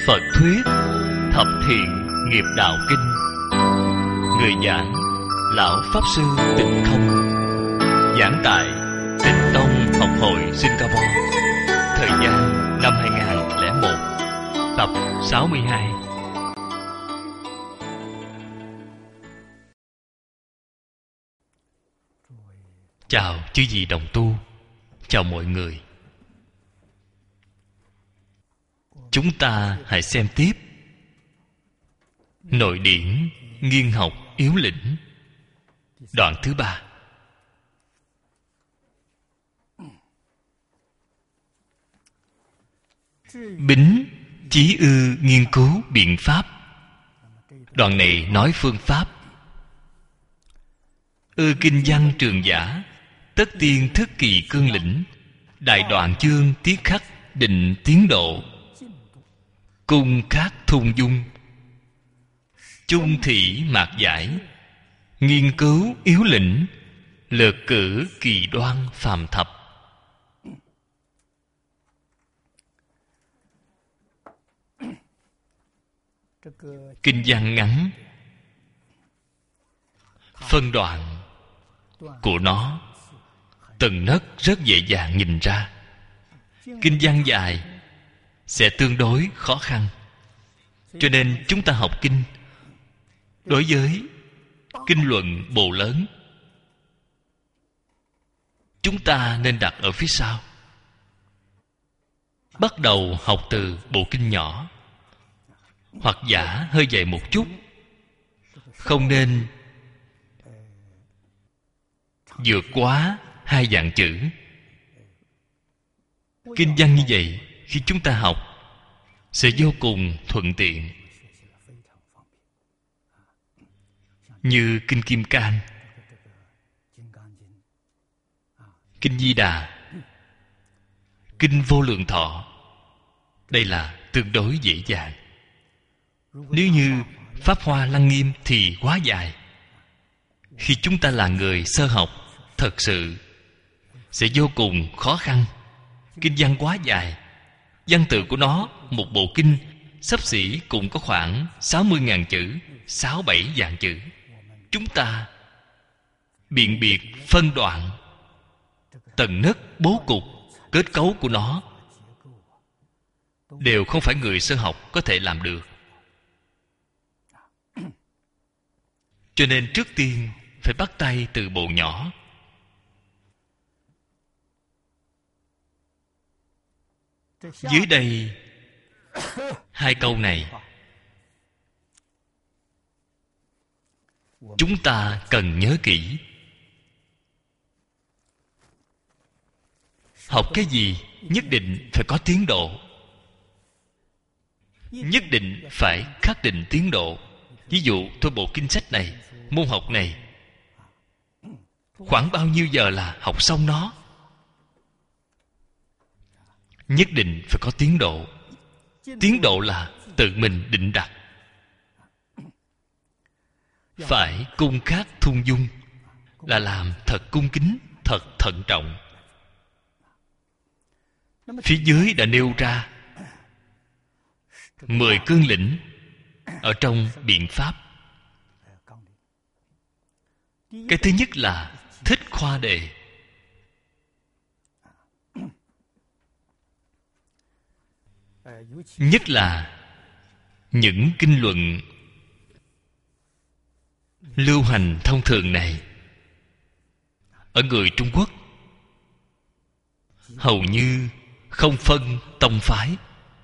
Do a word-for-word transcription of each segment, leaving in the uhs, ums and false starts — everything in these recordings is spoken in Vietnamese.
Phật thuyết Thập Thiện Nghiệp Đạo Kinh. Người giảng Lão Pháp Sư Tịnh Không. Giảng tại Tịnh Tông Học hội Singapore. Thời gian năm hai nghìn lẻ một. Tập sáu mươi hai. Chào chư vị đồng tu, chào mọi người. Chúng ta hãy xem tiếp Nội điển Nghiên học yếu lĩnh, đoạn thứ ba. Bính chí ư nghiên cứu biện pháp. Đoạn này nói phương pháp. Ư kinh văn trường giả, tất tiên thức kỳ cương lĩnh. Đại đoạn chương tiết khắc định tiến độ. Cung khác thung dung, chung thị mạc giải. Nghiên cứu yếu lĩnh, lược cử kỳ đoan phàm thập. Kinh văn ngắn, phân đoạn của nó từng nấc rất dễ dàng nhìn ra. Kinh văn dài sẽ tương đối khó khăn. Cho nên chúng ta học kinh, đối với kinh luận bộ lớn, chúng ta nên đặt ở phía sau. Bắt đầu học từ bộ kinh nhỏ, hoặc giả hơi dày một chút. Không nên vượt quá hai vạn chữ. Kinh văn như vậy, khi chúng ta học sẽ vô cùng thuận tiện. Như Kinh Kim Cang, Kinh Di Đà, Kinh Vô Lượng Thọ, đây là tương đối dễ dàng. Nếu như Pháp Hoa Lăng Nghiêm thì quá dài. Khi chúng ta là người sơ học, thật sự sẽ vô cùng khó khăn. Kinh văn quá dài. Văn tự của nó, một bộ kinh xấp xỉ cũng có khoảng sáu mươi nghìn chữ, sáu bảy vạn chữ. Chúng ta biện biệt phân đoạn, tầng nấc bố cục, kết cấu của nó đều không phải người sơ học có thể làm được. Cho nên trước tiên phải bắt tay từ bộ nhỏ. Dưới đây hai câu này chúng ta cần nhớ kỹ. Học cái gì nhất định phải có tiến độ, nhất định phải khắc định tiến độ. Ví dụ thôi bộ kinh sách này, môn học này, khoảng bao nhiêu giờ là học xong nó. Nhất định phải có tiến độ. Tiến độ là tự mình định đặt. Phải cung khác thung dung, là làm thật cung kính, thật thận trọng. Phía dưới đã nêu ra mười cương lĩnh ở trong biện pháp. Cái thứ nhất là thích khoa đề. Nhất là những kinh luận lưu hành thông thường này, ở người Trung Quốc hầu như không phân tông phái,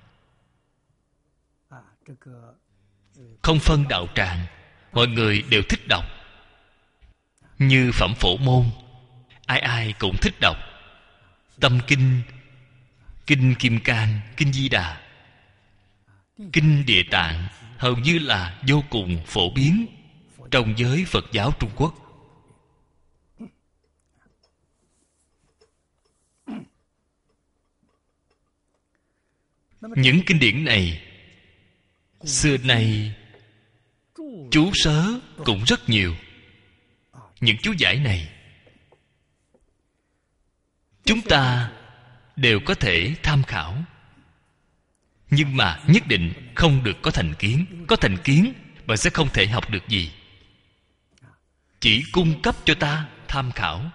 không phân đạo tràng, mọi người đều thích đọc. Như Phẩm Phổ Môn, ai ai cũng thích đọc. Tâm Kinh, Kinh Kim Cang, Kinh Di Đà, Kinh Địa Tạng hầu như là vô cùng phổ biến trong giới Phật giáo Trung Quốc. Những kinh điển này xưa nay chú sớ cũng rất nhiều. Những chú giải này chúng ta đều có thể tham khảo. Nhưng mà nhất định không được có thành kiến. Có thành kiến, bạn sẽ không thể học được gì. Chỉ cung cấp cho ta tham khảo.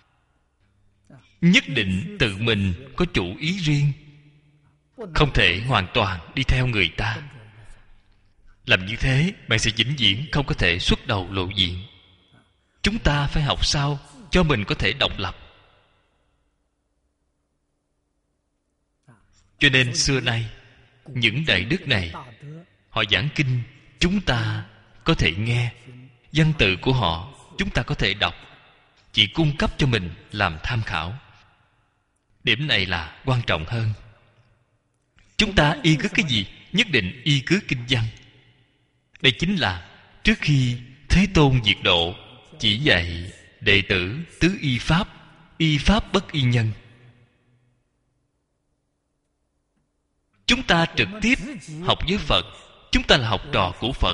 Nhất định tự mình có chủ ý riêng, không thể hoàn toàn đi theo người ta. Làm như thế, bạn sẽ vĩnh viễn không có thể xuất đầu lộ diện. Chúng ta phải học sao cho mình có thể độc lập. Cho nên xưa nay, những đại đức này, họ giảng kinh, chúng ta có thể nghe. Văn tự của họ, chúng ta có thể đọc. Chỉ cung cấp cho mình làm tham khảo. Điểm này là quan trọng hơn. Chúng ta y cứ cái gì? Nhất định y cứ kinh văn. Đây chính là trước khi Thế Tôn diệt độ, chỉ dạy đệ tử tứ y pháp. Y pháp bất y nhân. Chúng ta trực tiếp học với Phật. Chúng ta là học trò của Phật.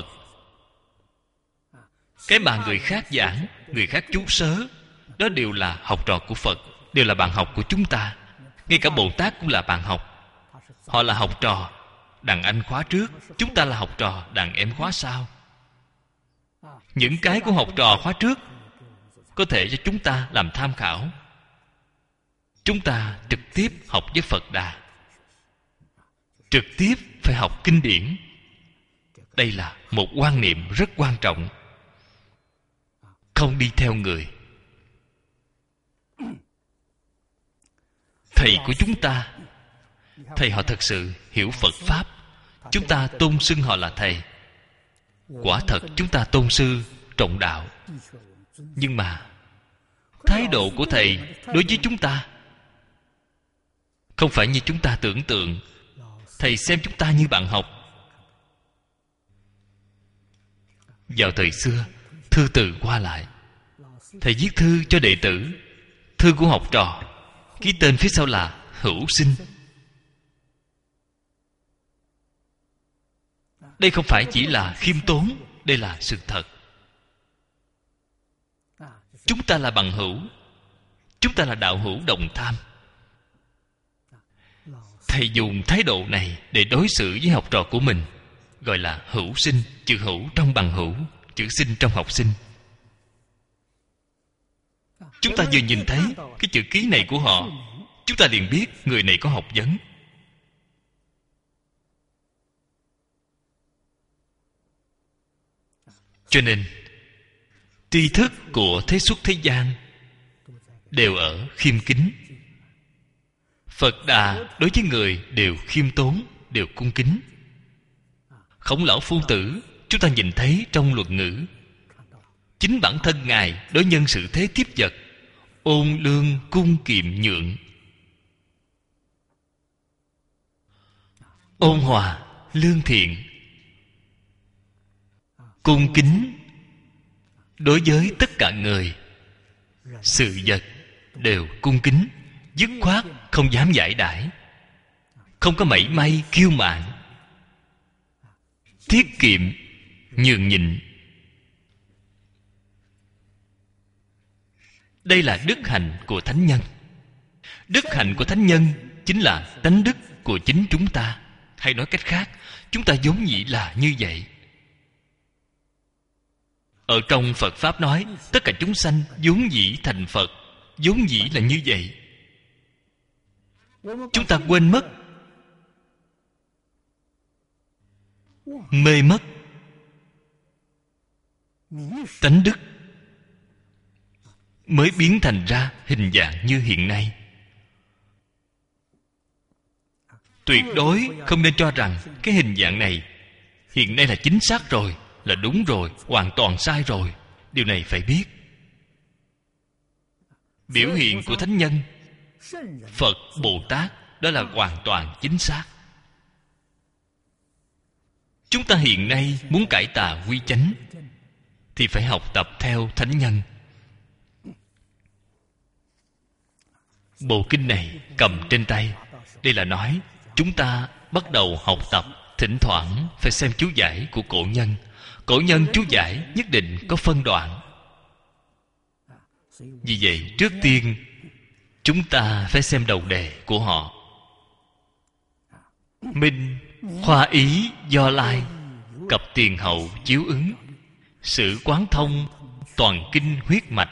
Cái mà người khác giảng, người khác chú sớ, đó đều là học trò của Phật, đều là bạn học của chúng ta. Ngay cả Bồ Tát cũng là bạn học. Họ là học trò đàn anh khóa trước, chúng ta là học trò đàn em khóa sau. Những cái của học trò khóa trước có thể cho chúng ta làm tham khảo. Chúng ta trực tiếp học với Phật Đà, trực tiếp phải học kinh điển. Đây là một quan niệm rất quan trọng. Không đi theo người. Thầy của chúng ta, thầy họ thật sự hiểu Phật Pháp, chúng ta tôn xưng họ là thầy. Quả thật chúng ta tôn sư trọng đạo. Nhưng mà thái độ của thầy đối với chúng ta không phải như chúng ta tưởng tượng. Thầy xem chúng ta như bạn học. Vào thời xưa, thư từ qua lại, thầy viết thư cho đệ tử, thư của học trò, ký tên phía sau là hữu sinh. Đây không phải chỉ là khiêm tốn, đây là sự thật. Chúng ta là bằng hữu, chúng ta là đạo hữu đồng tham. Thầy dùng thái độ này để đối xử với học trò của mình, gọi là hữu sinh. Chữ hữu trong bằng hữu, chữ sinh trong học sinh. Chúng ta vừa nhìn thấy cái chữ ký này của họ, chúng ta liền biết người này có học vấn. Cho nên tri thức của thế xuất thế gian đều ở khiêm kính. Phật Đà đối với người đều khiêm tốn, đều cung kính. Khổng Lão Phu Tử, chúng ta nhìn thấy trong luận ngữ, chính bản thân Ngài đối nhân xử thế tiếp vật, ôn lương cung kiệm nhượng, ôn hòa lương thiện, cung kính đối với tất cả người, sự vật đều cung kính, dứt khoát không dám giải đãi, không có mảy may kiêu mạn, tiết kiệm nhường nhịn. Đây là đức hạnh của thánh nhân. Đức hạnh của thánh nhân chính là tánh đức của chính chúng ta. Hay nói cách khác, chúng ta vốn dĩ là như vậy. Ở trong Phật Pháp nói, tất cả chúng sanh vốn dĩ thành Phật, vốn dĩ là như vậy. Chúng ta quên mất, mê mất tánh đức, mới biến thành ra hình dạng như hiện nay. Tuyệt đối không nên cho rằng cái hình dạng này hiện nay là chính xác rồi, là đúng rồi, hoàn toàn sai rồi. Điều này phải biết. Biểu hiện của thánh nhân, Phật, Bồ Tát, đó là hoàn toàn chính xác. Chúng ta hiện nay muốn cải tà quy chánh thì phải học tập theo thánh nhân. Bộ kinh này cầm trên tay, đây là nói chúng ta bắt đầu học tập. Thỉnh thoảng phải xem chú giải của cổ nhân. Cổ nhân chú giải nhất định có phân đoạn. Vì vậy trước tiên chúng ta phải xem đầu đề của họ. Mình khoa ý do lai, cập tiền hậu chiếu ứng, sử quán thông toàn kinh huyết mạch.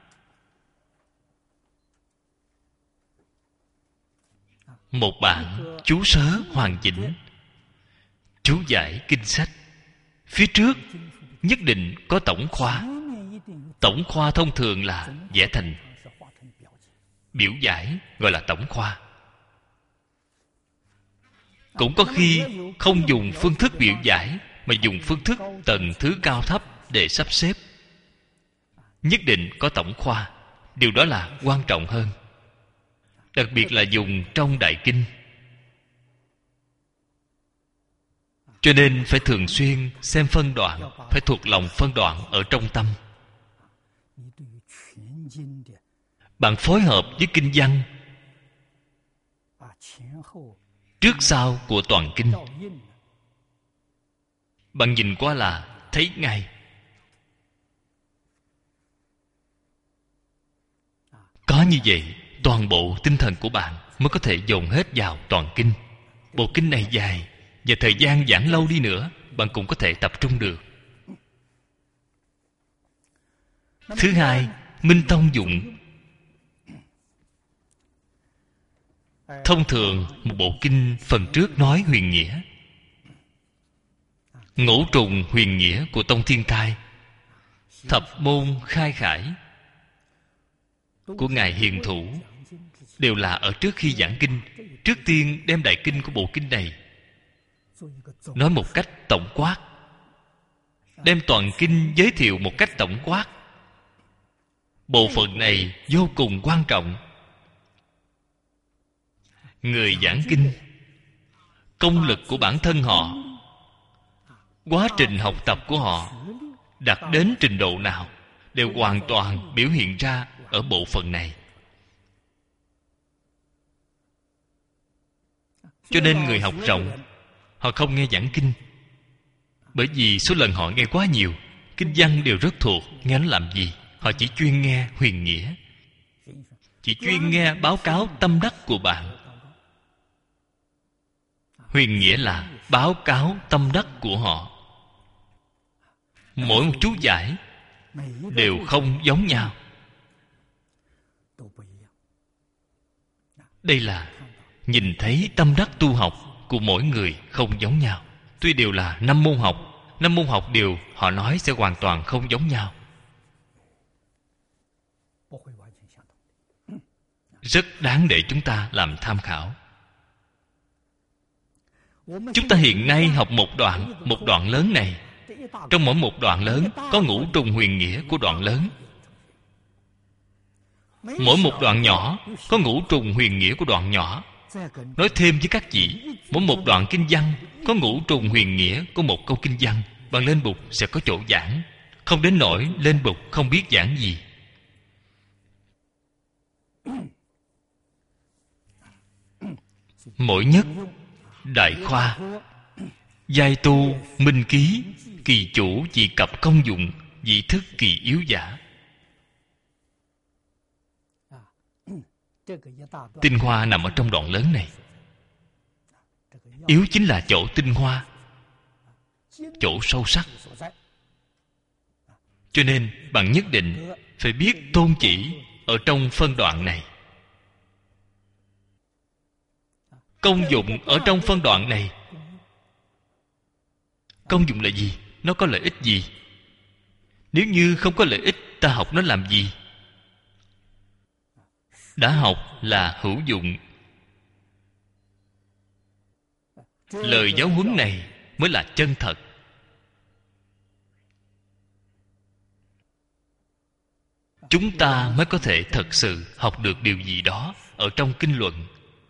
Một bản chú sớ hoàn chỉnh, chú giải kinh sách. Phía trước nhất định có tổng khoa. Tổng khoa thông thường là vẽ thành biểu giải, gọi là tổng khoa. Cũng có khi không dùng phương thức biểu giải, mà dùng phương thức tầng thứ cao thấp để sắp xếp. Nhất định có tổng khoa. Điều đó là quan trọng hơn. Đặc biệt là dùng trong Đại Kinh. Cho nên phải thường xuyên xem phân đoạn, phải thuộc lòng phân đoạn ở trong tâm. Bạn phối hợp với kinh văn, trước sau của toàn kinh, bạn nhìn qua là thấy ngay. Có như vậy, toàn bộ tinh thần của bạn mới có thể dồn hết vào toàn kinh. Bộ kinh này dài, và thời gian giảng lâu đi nữa, bạn cũng có thể tập trung được. Thứ hai, minh thông dụng. Thông thường một bộ kinh phần trước nói huyền nghĩa, ngũ trùng huyền nghĩa của Tông Thiên Thai, thập môn khai khải của Ngài Hiền Thủ, đều là ở trước khi giảng kinh, trước tiên đem đại kinh của bộ kinh này nói một cách tổng quát, đem toàn kinh giới thiệu một cách tổng quát. Bộ phận này vô cùng quan trọng. Người giảng kinh, công lực của bản thân họ, quá trình học tập của họ đạt đến trình độ nào, đều hoàn toàn biểu hiện ra ở bộ phận này. Cho nên người học rộng, họ không nghe giảng kinh, bởi vì số lần họ nghe quá nhiều, kinh văn đều rất thuộc, nghe nó làm gì? Họ chỉ chuyên nghe huyền nghĩa, chỉ chuyên nghe báo cáo tâm đắc của bạn. Huyền nghĩa là báo cáo tâm đắc của họ. Mỗi một chú giải đều không giống nhau. Đây là nhìn thấy tâm đắc tu học của mỗi người không giống nhau. Tuy đều là năm môn học, năm môn học đều họ nói sẽ hoàn toàn không giống nhau. Rất đáng để chúng ta làm tham khảo. Chúng ta hiện nay học một đoạn, một đoạn lớn này. Trong mỗi một đoạn lớn có ngũ trùng huyền nghĩa của đoạn lớn. Mỗi một đoạn nhỏ có ngũ trùng huyền nghĩa của đoạn nhỏ. Nói thêm với các vị, mỗi một đoạn kinh văn có ngũ trùng huyền nghĩa của một câu kinh văn. Bạn lên bục sẽ có chỗ giảng, không đến nỗi lên bục không biết giảng gì. Mỗi nhất, đại khoa, giai tu, minh ký, kỳ chủ dị cập công dụng, dị thức kỳ yếu giả. Tinh hoa nằm ở trong đoạn lớn này. Yếu chính là chỗ tinh hoa, chỗ sâu sắc. Cho nên bạn nhất định phải biết tôn chỉ ở trong phân đoạn này. Công dụng ở trong phân đoạn này. Công dụng là gì? Nó có lợi ích gì? Nếu như không có lợi ích, ta học nó làm gì? Đã học là hữu dụng. Lời giáo huấn này mới là chân thật. Chúng ta mới có thể thật sự học được điều gì đó ở trong kinh luận.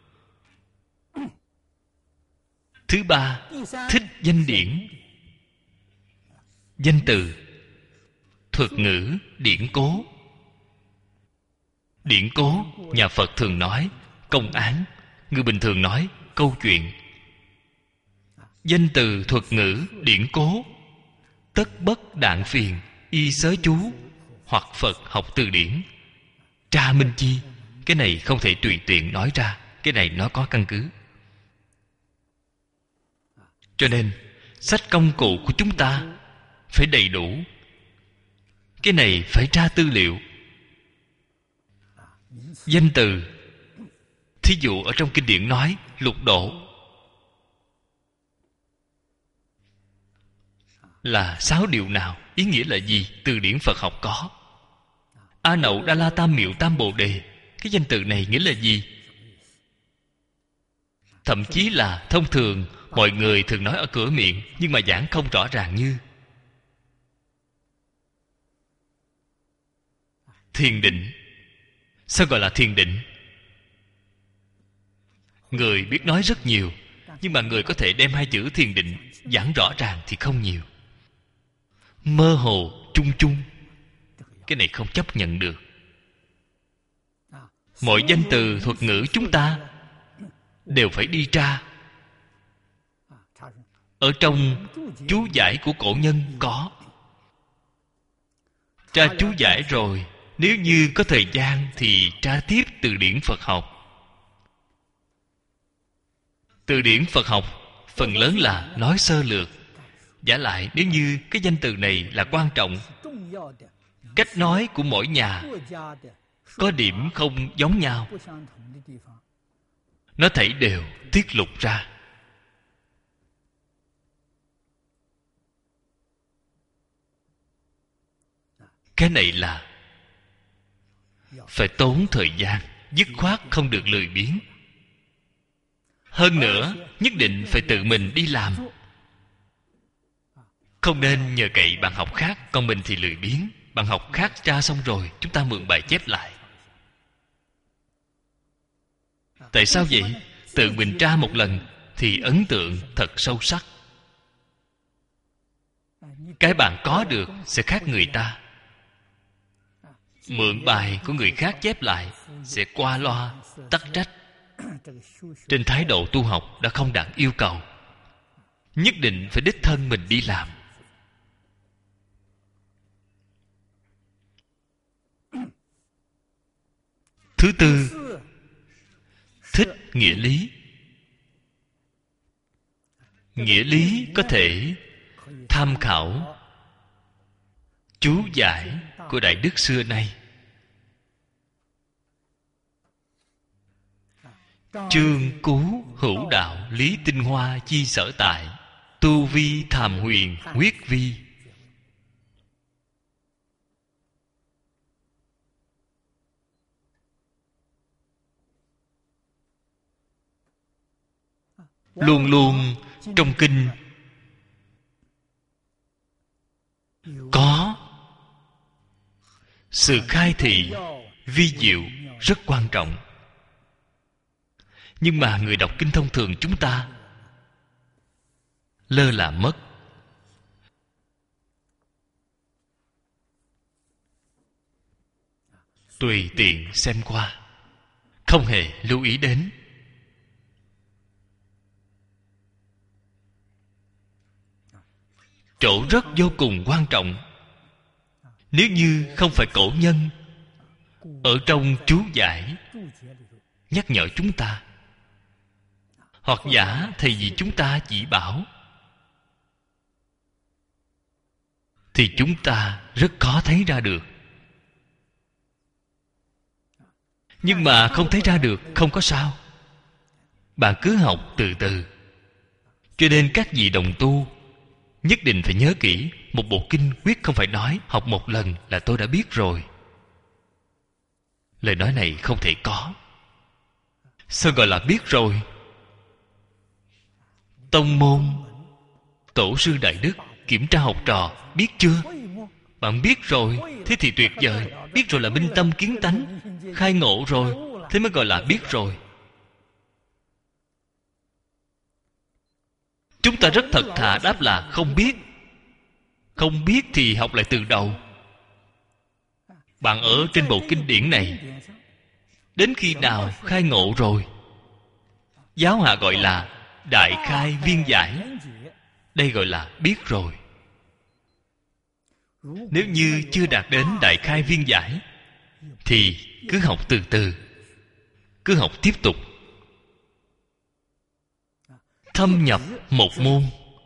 Thứ ba, thích danh điển. Danh từ, thuật ngữ, điển cố. Điển cố, nhà Phật thường nói công án, người bình thường nói câu chuyện. Danh từ, thuật ngữ, điển cố, tất bất đạn phiền, y sớ chú, hoặc Phật học từ điển. Tra minh chi, cái này không thể tùy tiện nói ra, cái này nó có căn cứ. Cho nên sách công cụ của chúng ta phải đầy đủ. Cái này phải tra tư liệu. Danh từ, thí dụ ở trong kinh điển nói lục độ là sáu điều nào, ý nghĩa là gì, từ điển Phật học có. A Nậu Đa La Tam Miệu Tam Bồ Đề, cái danh từ này nghĩa là gì? Thậm chí là thông thường mọi người thường nói ở cửa miệng, nhưng mà giảng không rõ ràng như thiền định. Sao gọi là thiền định? Người biết nói rất nhiều, nhưng mà người có thể đem hai chữ thiền định giảng rõ ràng thì không nhiều. Mơ hồ, chung chung, cái này không chấp nhận được. Mọi danh từ thuật ngữ chúng ta đều phải đi tra. Ở trong chú giải của cổ nhân có. Tra chú giải rồi, nếu như có thời gian thì tra tiếp từ điển Phật học. Từ điển Phật học phần lớn là nói sơ lược. Giả lại nếu như cái danh từ này là quan trọng, cách nói của mỗi nhà có điểm không giống nhau, nó thảy đều tiết lộ ra. Cái này là phải tốn thời gian, dứt khoát không được lười biếng. Hơn nữa, nhất định phải tự mình đi làm, không nên nhờ cậy bạn học khác, còn mình thì lười biếng. Bạn học khác tra xong rồi, chúng ta mượn bài chép lại. Tại sao vậy? Tự mình tra một lần thì ấn tượng thật sâu sắc. Cái bạn có được sẽ khác người ta. Mượn bài của người khác chép lại sẽ qua loa, tắc trách. Trên thái độ tu học đã không đạt yêu cầu. Nhất định phải đích thân mình đi làm. Thứ tư, thích nghĩa lý. Nghĩa lý có thể tham khảo chú giải của Đại Đức xưa nay. Chương cú hữu đạo lý tinh hoa chi sở tại, tu vi thàm huyền huyết vi. Luôn luôn trong kinh có sự khai thị vi diệu rất quan trọng. Nhưng mà người đọc kinh thông thường chúng ta lơ là mất. Tùy tiện xem qua, không hề lưu ý đến. Chỗ rất vô cùng quan trọng. Nếu như không phải cổ nhân ở trong chú giải nhắc nhở chúng ta, hoặc giả thầy gì chúng ta chỉ bảo, thì chúng ta rất khó thấy ra được. Nhưng mà không thấy ra được không có sao, bạn cứ học từ từ. Cho nên các vị đồng tu nhất định phải nhớ kỹ, một bộ kinh quyết không phải nói học một lần là tôi đã biết rồi. Lời nói này không thể có. Sao gọi là biết rồi? Tông môn tổ sư đại đức kiểm tra học trò, biết chưa? Bạn biết rồi, thế thì tuyệt vời. Biết rồi là minh tâm kiến tánh, khai ngộ rồi, thế mới gọi là biết rồi. Chúng ta rất thật thà đáp là không biết. Không biết thì học lại từ đầu. Bạn ở trên bộ kinh điển này, đến khi nào khai ngộ rồi? Giáo hạ gọi là đại khai viên giải. Đây gọi là biết rồi. Nếu như chưa đạt đến đại khai viên giải thì cứ học từ từ, cứ học tiếp tục. Thâm nhập một môn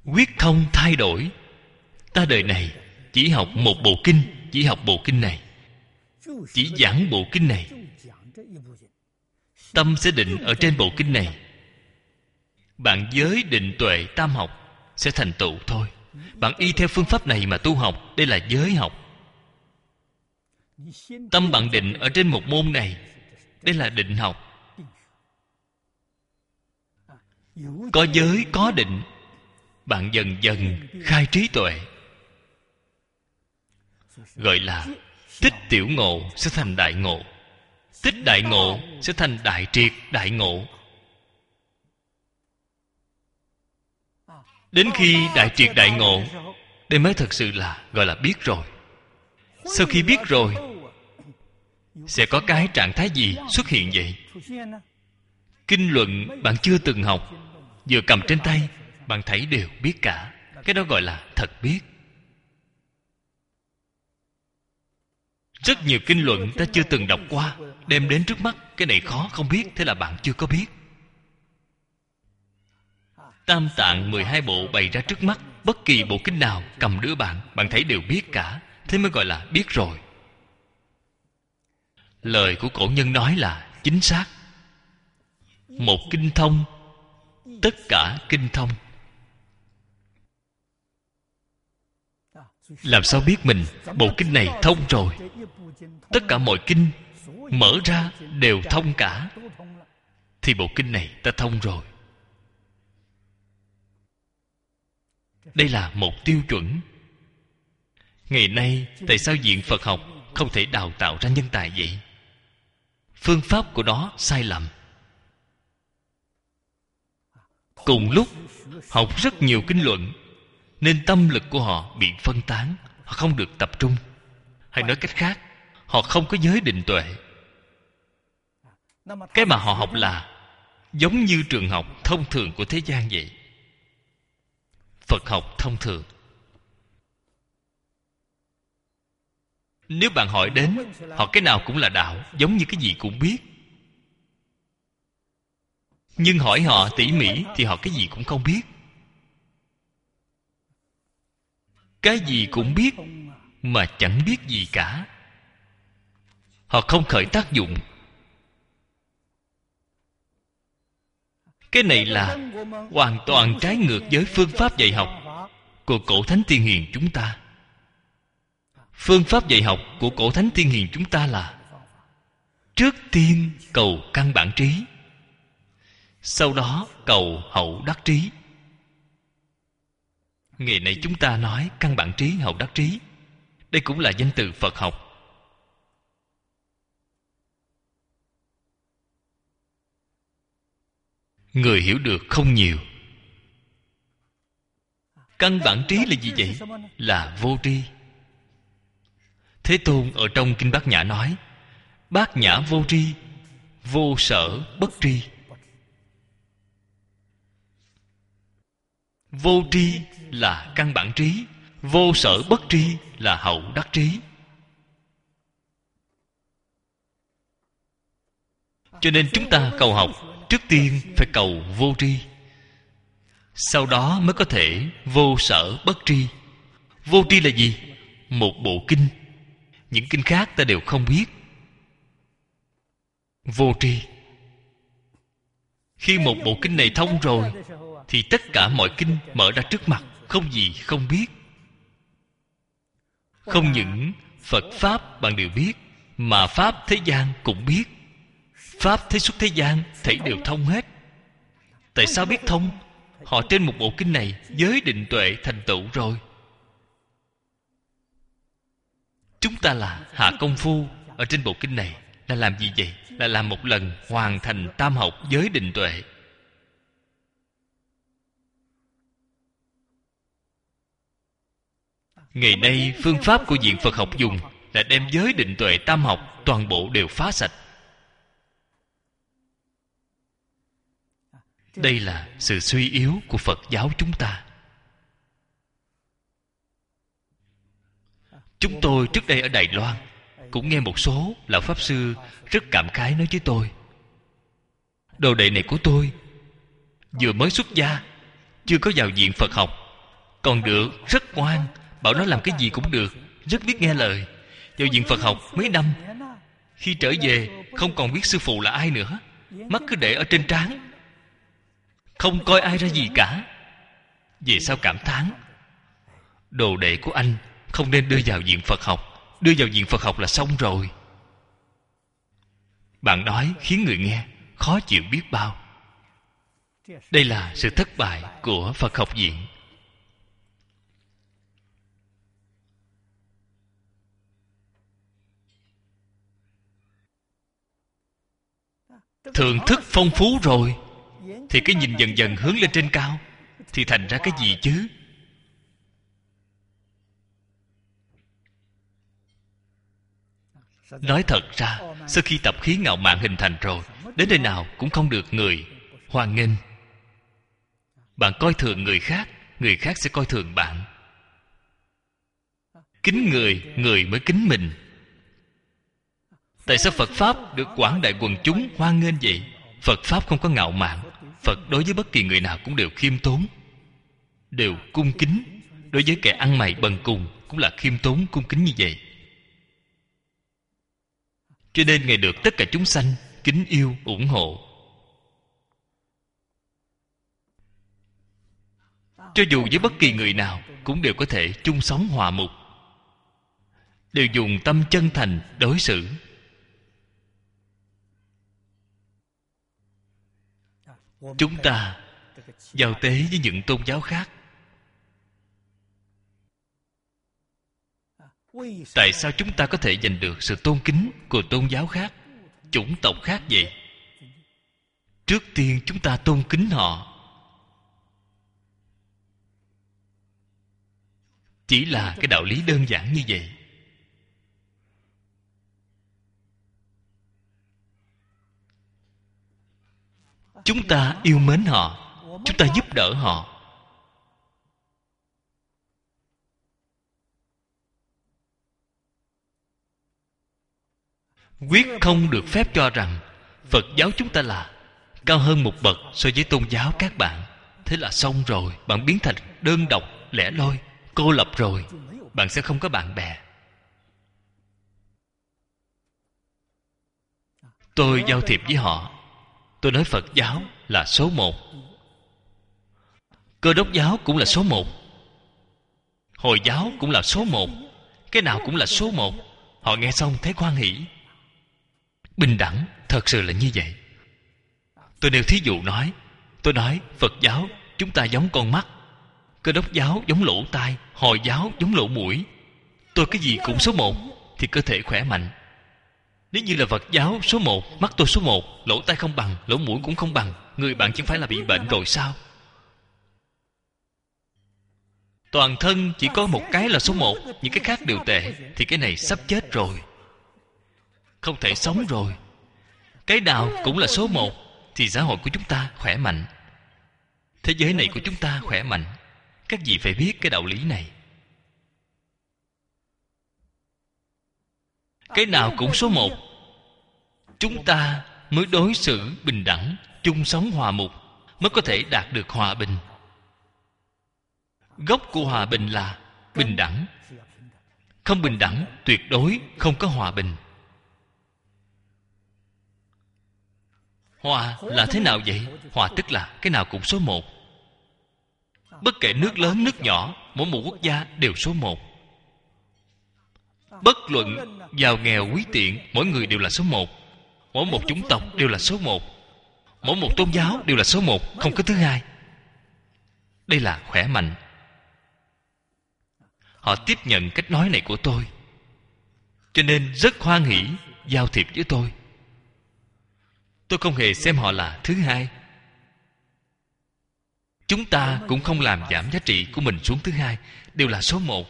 Quyết không thay đổi. Ta đời này chỉ học một bộ kinh, chỉ học bộ kinh này, chỉ giảng bộ kinh này, tâm sẽ định ở trên bộ kinh này. Bạn giới định tuệ tam học sẽ thành tựu thôi. Bạn y theo phương pháp này mà tu học, đây là giới học. Tâm bạn định ở trên một môn này, đây là định học. Có giới, có định, bạn dần dần khai trí tuệ. Gọi là tích tiểu ngộ sẽ thành đại ngộ, tích đại ngộ sẽ thành đại triệt đại ngộ. Đến khi đại triệt đại ngộ, đây mới thật sự là gọi là biết rồi. Sau khi biết rồi, sẽ có cái trạng thái gì xuất hiện vậy? Kinh luận bạn chưa từng học, vừa cầm trên tay, bạn thấy đều biết cả. Cái đó gọi là thật biết. Rất nhiều kinh luận ta chưa từng đọc qua, đem đến trước mắt, cái này khó không biết, thế là bạn chưa có biết. Tam tạng mười hai bộ bày ra trước mắt, bất kỳ bộ kinh nào cầm đứa bạn, bạn thấy đều biết cả, thế mới gọi là biết rồi. Lời của cổ nhân nói là chính xác. Một kinh thông, tất cả kinh thông. Làm sao biết mình bộ kinh này thông rồi? Tất cả mọi kinh mở ra đều thông cả, thì bộ kinh này ta thông rồi. Đây là một tiêu chuẩn. Ngày nay tại sao viện Phật học không thể đào tạo ra nhân tài vậy? Phương pháp của nó sai lầm. Cùng lúc học rất nhiều kinh luận, nên tâm lực của họ bị phân tán, họ không được tập trung. Hay nói cách khác, họ không có giới định tuệ. Cái mà họ học là giống như trường học thông thường của thế gian vậy. Phật học thông thường. Nếu bạn hỏi đến, họ cái nào cũng là đạo, giống như cái gì cũng biết. Nhưng hỏi họ tỉ mỉ thì họ cái gì cũng không biết. Cái gì cũng biết mà chẳng biết gì cả. Họ không khởi tác dụng. Cái này là hoàn toàn trái ngược với phương pháp dạy học của cổ thánh tiên hiền chúng ta. Phương pháp dạy học của cổ thánh tiên hiền chúng ta là trước tiên cầu căn bản trí, sau đó cầu hậu đắc trí. Ngày nay chúng ta nói căn bản trí, hậu đắc trí, đây cũng là danh từ Phật học. Người hiểu được không nhiều. Căn bản trí là gì vậy? Là vô tri. Thế Tôn ở trong Kinh Bát Nhã nói, bát nhã vô tri, vô sở bất tri. Vô tri là căn bản trí, vô sở bất tri là hậu đắc trí. Cho nên chúng ta cầu học, trước tiên phải cầu vô tri, sau đó mới có thể vô sở bất tri. Vô tri là gì? Một bộ kinh, những kinh khác ta đều không biết. Vô tri. Khi một bộ kinh này thông rồi, thì tất cả mọi kinh mở ra trước mặt, không gì không biết. Không những Phật Pháp bạn đều biết, mà Pháp thế gian cũng biết. Pháp thế xuất thế gian thảy đều thông hết. Tại sao biết thông? Họ trên một bộ kinh này giới định tuệ thành tựu rồi. Chúng ta là hạ công phu ở trên bộ kinh này là làm gì vậy? Là làm một lần hoàn thành tam học giới định tuệ. Ngày nay phương pháp của viện Phật học dùng là đem giới định tuệ tam học toàn bộ đều phá sạch. Đây là sự suy yếu của Phật giáo chúng ta. Chúng tôi trước đây ở Đài Loan cũng nghe một số lão pháp sư rất cảm khái nói với tôi, đồ đệ này của tôi vừa mới xuất gia, chưa có vào viện Phật học, còn được, rất ngoan, bảo nó làm cái gì cũng được, rất biết nghe lời. Vào viện Phật học mấy năm, khi trở về không còn biết sư phụ là ai nữa, mắt cứ để ở trên trán, không coi ai ra gì cả. Về sau cảm thán, đồ đệ của anh không nên đưa vào viện Phật học. Đưa vào viện Phật học là xong rồi. Bạn nói khiến người nghe khó chịu biết bao. Đây là sự thất bại của Phật học viện. Thưởng thức phong phú rồi thì cái nhìn dần dần hướng lên trên cao, thì thành ra cái gì chứ? Nói thật ra, sau khi tập khí ngạo mạn hình thành rồi, đến nơi nào cũng không được người hoan nghênh. Bạn coi thường người khác, người khác sẽ coi thường bạn. Kính người, người mới kính mình. Tại sao Phật Pháp được quảng đại quần chúng hoan nghênh vậy? Phật Pháp không có ngạo mạn. Phật đối với bất kỳ người nào cũng đều khiêm tốn, đều cung kính. Đối với kẻ ăn mày bần cùng cũng là khiêm tốn cung kính như vậy. Cho nên Ngài được tất cả chúng sanh kính yêu ủng hộ. Cho dù với bất kỳ người nào cũng đều có thể chung sống hòa mục, đều dùng tâm chân thành đối xử. Chúng ta giao tế với những tôn giáo khác, tại sao chúng ta có thể giành được sự tôn kính của tôn giáo khác, chủng tộc khác vậy? Trước tiên chúng ta tôn kính họ. Chỉ là cái đạo lý đơn giản như vậy. Chúng ta yêu mến họ, chúng ta giúp đỡ họ. Quyết không được phép cho rằng Phật giáo chúng ta là cao hơn một bậc so với tôn giáo các bạn. Thế là xong rồi. Bạn biến thành đơn độc, lẻ loi, cô lập rồi. Bạn sẽ không có bạn bè. Tôi giao thiệp với họ, tôi nói Phật giáo là số một, Cơ đốc giáo cũng là số một, Hồi giáo cũng là số một, cái nào cũng là số một. Họ nghe xong thấy hoan hỷ. Bình đẳng thật sự là như vậy. Tôi nêu thí dụ nói, tôi nói Phật giáo chúng ta giống con mắt, Cơ đốc giáo giống lỗ tai, Hồi giáo giống lỗ mũi. Tôi cái gì cũng số một thì cơ thể khỏe mạnh. Nếu như là Phật giáo số một, mắt tôi số một, lỗ tai không bằng, lỗ mũi cũng không bằng, người bạn chẳng phải là bị bệnh rồi sao? Toàn thân chỉ có một cái là số một, những cái khác đều tệ, thì cái này sắp chết rồi, không thể sống rồi. Cái nào cũng là số một thì xã hội của chúng ta khỏe mạnh, thế giới này của chúng ta khỏe mạnh. Các vị phải biết cái đạo lý này. Cái nào cũng số một, chúng ta mới đối xử bình đẳng, chung sống hòa mục, mới có thể đạt được hòa bình. Gốc của hòa bình là bình đẳng. Không bình đẳng tuyệt đối không có hòa bình. Hòa là thế nào vậy? Hòa tức là cái nào cũng số một. Bất kể nước lớn nước nhỏ, mỗi một quốc gia đều số một. Bất luận giàu nghèo quý tiện, mỗi người đều là số một. Mỗi một chủng tộc đều là số một. Mỗi một tôn giáo đều là số một, không có thứ hai. Đây là khỏe mạnh. Họ tiếp nhận cách nói này của tôi, cho nên rất hoan hỷ giao thiệp với tôi. Tôi không hề xem họ là thứ hai. Chúng ta cũng không làm giảm giá trị của mình xuống thứ hai, đều là số một.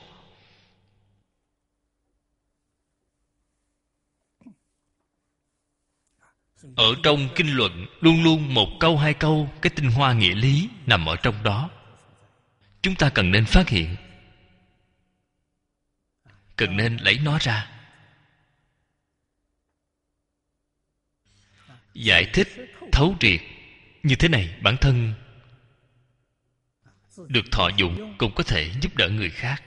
Ở trong kinh luận luôn luôn một câu hai câu, cái tinh hoa nghĩa lý nằm ở trong đó. Chúng ta cần nên phát hiện, cần nên lấy nó ra giải thích thấu triệt. Như thế này bản thân được thọ dụng, cũng có thể giúp đỡ người khác.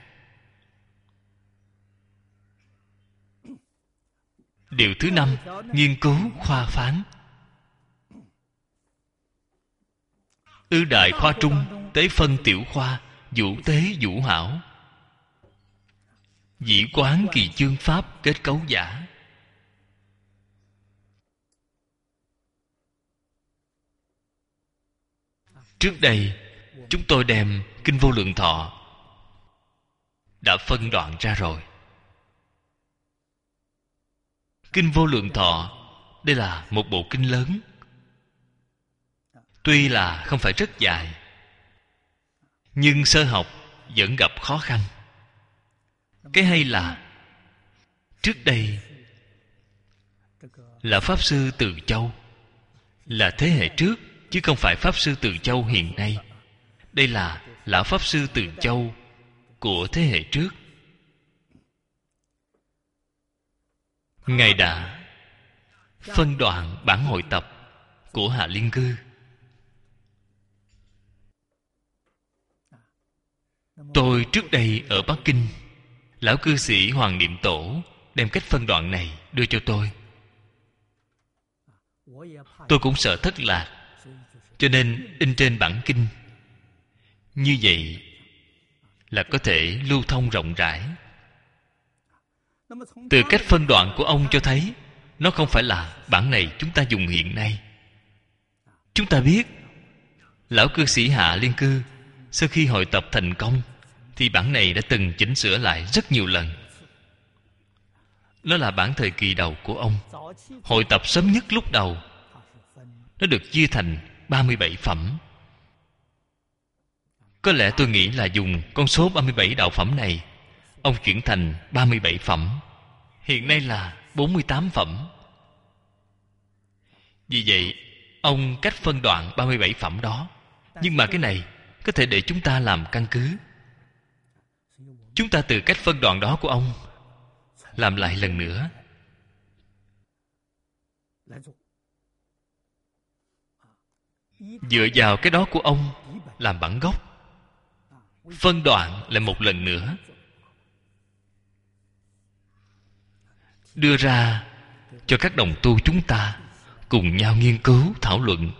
Điều thứ năm, nghiên cứu khoa phán. Ư đại khoa trung, tế phân tiểu khoa, vũ tế vũ hảo. Dĩ quán kỳ chương pháp kết cấu giả. Trước đây chúng tôi đem Kinh Vô Lượng Thọ đã phân đoạn ra rồi. Kinh Vô Lượng Thọ đây là một bộ kinh lớn. Tuy là không phải rất dài, nhưng sơ học vẫn gặp khó khăn. Cái hay là trước đây là Pháp Sư Từ Châu, là thế hệ trước, chứ không phải Pháp Sư Từ Châu hiện nay. Đây là Lão Pháp Sư Từ Châu của thế hệ trước. Ngài đã phân đoạn bản hội tập của Hạ Liên Cư. Tôi trước đây ở Bắc Kinh, lão cư sĩ Hoàng Niệm Tổ đem cách phân đoạn này đưa cho tôi. Tôi cũng sợ thất lạc, cho nên in trên bản kinh. Như vậy là có thể lưu thông rộng rãi. Từ cách phân đoạn của ông cho thấy nó không phải là bản này chúng ta dùng hiện nay. Chúng ta biết lão cư sĩ Hạ Liên Cư sau khi hội tập thành công thì bản này đã từng chỉnh sửa lại rất nhiều lần. Nó là bản thời kỳ đầu của ông. Hội tập sớm nhất lúc đầu, nó được chia thành ba mươi bảy phẩm. Có lẽ tôi nghĩ là dùng con số ba mươi bảy đạo phẩm này, ông chuyển thành ba mươi bảy phẩm. Hiện nay là bốn mươi tám phẩm. Vì vậy ông cách phân đoạn ba mươi bảy phẩm đó. Nhưng mà cái này có thể để chúng ta làm căn cứ. Chúng ta từ cách phân đoạn đó của ông làm lại lần nữa. Dựa vào cái đó của ông làm bản gốc, phân đoạn lại một lần nữa, đưa ra cho các đồng tu chúng ta cùng nhau nghiên cứu thảo luận.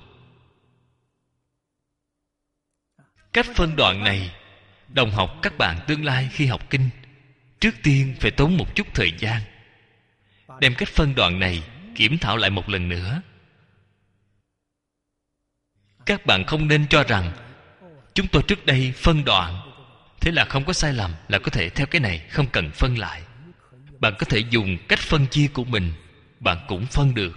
Cách phân đoạn này, đồng học các bạn tương lai khi học kinh, trước tiên phải tốn một chút thời gian đem cách phân đoạn này kiểm thảo lại một lần nữa. Các bạn không nên cho rằng chúng tôi trước đây phân đoạn, thế là không có sai lầm, là có thể theo cái này không cần phân lại. Bạn có thể dùng cách phân chia của mình, bạn cũng phân được.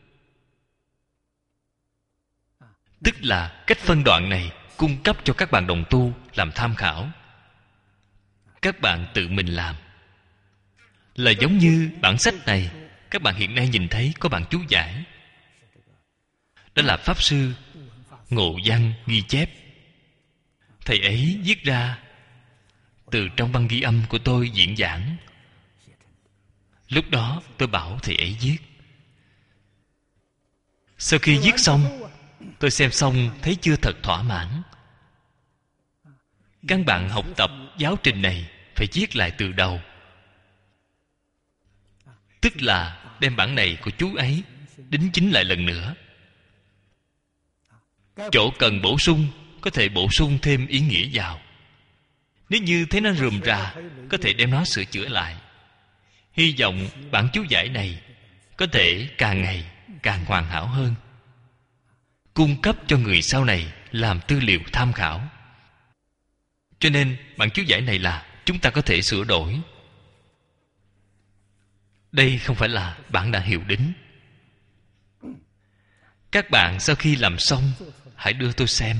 Tức là cách phân đoạn này cung cấp cho các bạn đồng tu làm tham khảo. Các bạn tự mình làm. Là giống như bản sách này, các bạn hiện nay nhìn thấy có bản chú giải. Đó là Pháp Sư Ngộ Văn ghi chép. Thầy ấy viết ra từ trong băng ghi âm của tôi diễn giảng. Lúc đó tôi bảo thầy ấy viết. Sau khi viết xong, tôi xem xong thấy chưa thật thỏa mãn. Các bạn học tập giáo trình này phải viết lại từ đầu. Tức là đem bản này của chú ấy đính chính lại lần nữa. Chỗ cần bổ sung có thể bổ sung thêm ý nghĩa vào. Nếu như thấy nó rườm rà, có thể đem nó sửa chữa lại. Hy vọng bản chú giải này có thể càng ngày càng hoàn hảo hơn, cung cấp cho người sau này làm tư liệu tham khảo. Cho nên bản chú giải này là chúng ta có thể sửa đổi. Đây không phải là bản đã hiệu đính. Các bạn sau khi làm xong hãy đưa tôi xem.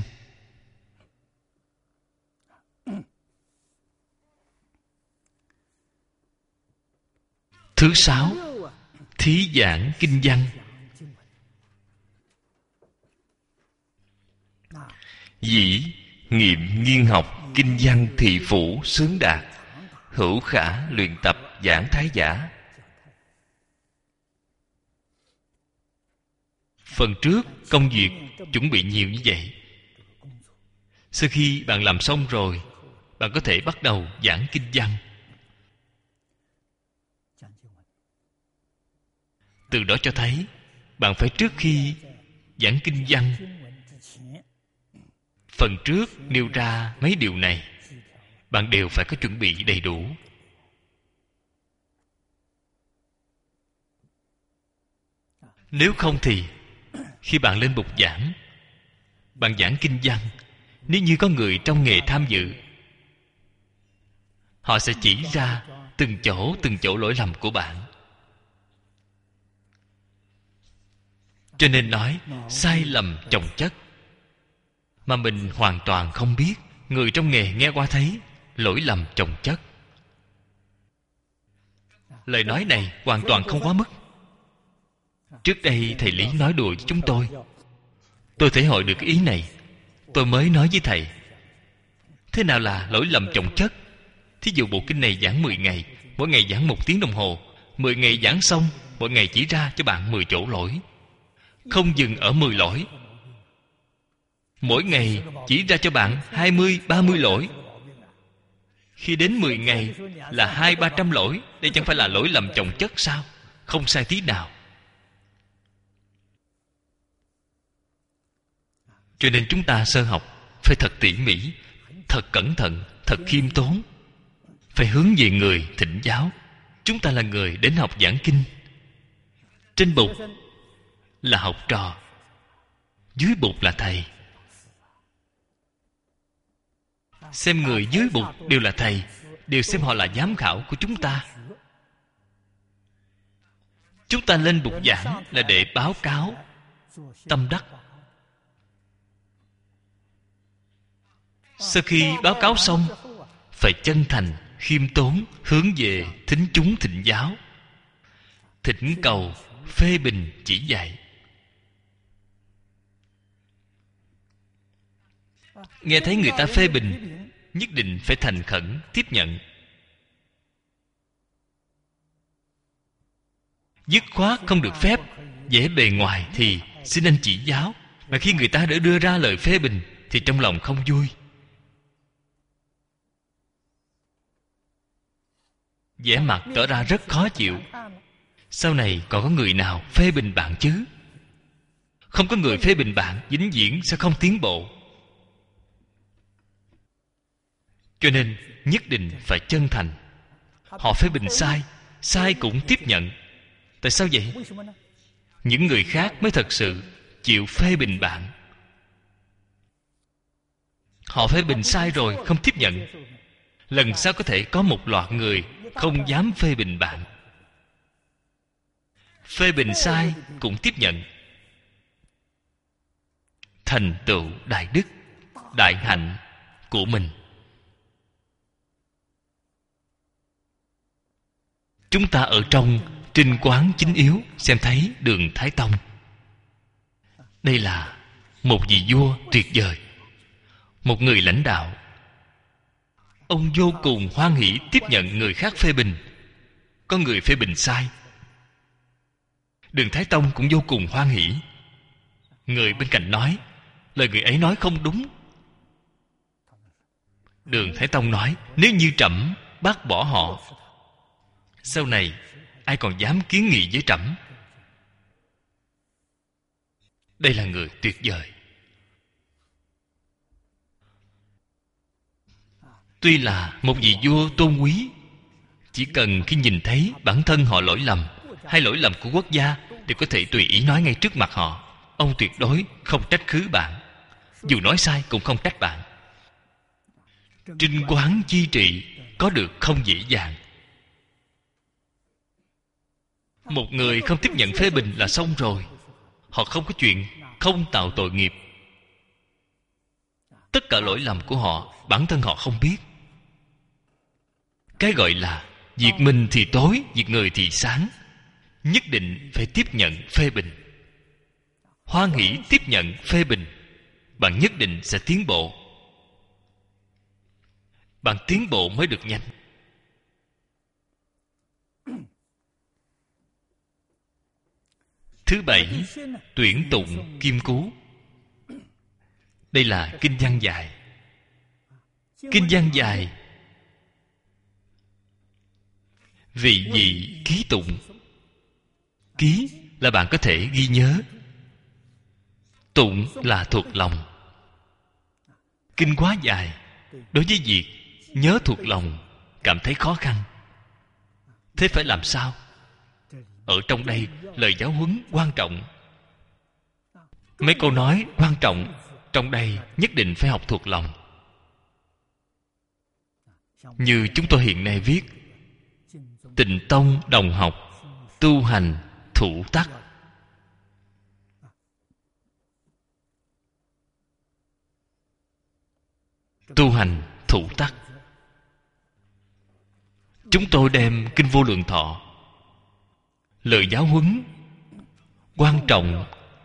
Thứ sáu, thí giảng kinh văn. Dĩ nghiệm nghiên học kinh văn thị phủ xướng đạt, hữu khả luyện tập giảng thái giả. Phần trước công việc chuẩn bị nhiều như vậy, Sau khi bạn làm xong rồi, bạn có thể bắt đầu giảng kinh văn. Từ đó cho thấy bạn phải trước khi giảng kinh văn, phần trước nêu ra mấy điều này, bạn đều phải có chuẩn bị đầy đủ. Nếu không thì khi bạn lên bục giảng, bạn giảng kinh văn, nếu như có người trong nghề tham dự, họ sẽ chỉ ra từng chỗ từng chỗ lỗi lầm của bạn. Cho nên nói sai lầm chồng chất mà mình hoàn toàn không biết. Người trong nghề nghe qua thấy lỗi lầm chồng chất. Lời nói này hoàn toàn không quá mức. Trước đây thầy Lý nói đùa với chúng tôi, tôi thể hội được ý này, tôi mới nói với thầy, thế nào là lỗi lầm chồng chất? Thí dụ bộ kinh này giảng mười ngày, mỗi ngày giảng một tiếng đồng hồ, mười ngày giảng xong, mỗi ngày chỉ ra cho bạn mười chỗ lỗi, không dừng ở mười lỗi. Mỗi ngày chỉ ra cho bạn hai mươi, ba mươi lỗi. Khi đến mười ngày là hai ba trăm lỗi. Đây chẳng phải là lỗi lầm chồng chất sao? Không sai tí nào. Cho nên chúng ta sơ học phải thật tỉ mỉ, thật cẩn thận, thật khiêm tốn, phải hướng về người thỉnh giáo. Chúng ta là người đến học giảng kinh. Trên bục là học trò, dưới bục là thầy. Xem người dưới bục đều là thầy, đều xem họ là giám khảo của chúng ta. Chúng ta lên bục giảng là để báo cáo tâm đắc. Sau khi báo cáo xong, phải chân thành, khiêm tốn, hướng về thính chúng thỉnh giáo, thỉnh cầu, phê bình, chỉ dạy. Nghe thấy người ta phê bình, nhất định phải thành khẩn tiếp nhận. Dứt khoát không được phép vẻ bề ngoài thì xin anh chỉ giáo, mà khi người ta đã đưa ra lời phê bình thì trong lòng không vui, vẻ mặt tỏ ra rất khó chịu. Sau này còn có người nào phê bình bạn chứ? Không có người phê bình bạn, vĩnh viễn sẽ không tiến bộ. Cho nên nhất định phải chân thành. Họ phê bình sai, sai cũng tiếp nhận. Tại sao vậy? Những người khác mới thật sự chịu phê bình bạn. Họ phê bình sai rồi không tiếp nhận, lần sau có thể có một loạt người không dám phê bình bạn. Phê bình sai cũng tiếp nhận, thành tựu đại đức, đại hạnh của mình. Chúng ta ở trong Trinh Quán Chính Yếu xem thấy Đường Thái Tông. Đây là một vị vua tuyệt vời, một người lãnh đạo. Ông vô cùng hoan hỷ tiếp nhận người khác phê bình. Có người phê bình sai, Đường Thái Tông cũng vô cùng hoan hỷ. Người bên cạnh nói lời người ấy nói không đúng, Đường Thái Tông nói nếu như trẫm bác bỏ họ, sau này ai còn dám kiến nghị với trẫm. Đây là người tuyệt vời. Tuy là một vị vua tôn quý, chỉ cần khi nhìn thấy bản thân họ lỗi lầm hay lỗi lầm của quốc gia đều có thể tùy ý nói ngay trước mặt họ. Ông tuyệt đối không trách cứ bạn, dù nói sai cũng không trách bạn. Trinh quán chi trị có được không dễ dàng. Một người không tiếp nhận phê bình là xong rồi. Họ không có chuyện không tạo tội nghiệp. Tất cả lỗi lầm của họ bản thân họ không biết. Cái gọi là việc mình thì tối, việc người thì sáng. Nhất định phải tiếp nhận phê bình. Hoan hỷ tiếp nhận phê bình, bạn nhất định sẽ tiến bộ. Bạn tiến bộ mới được nhanh. Thứ bảy, tuyển tụng kim cú. Đây là kinh văn dài. kinh văn dài, vị vị ký tụng. Ký là bạn có thể ghi nhớ, tụng là thuộc lòng. Kinh quá dài, đối với việc nhớ thuộc lòng cảm thấy khó khăn. Thế phải làm sao? Ở trong đây lời giáo huấn quan trọng. Mấy câu nói quan trọng trong đây nhất định phải học thuộc lòng. Như chúng tôi hiện nay viết Tịnh Tông đồng học tu hành thủ tắc. Tu hành thủ tắc. Chúng tôi đem Kinh Vô Lượng Thọ, lời giáo huấn quan trọng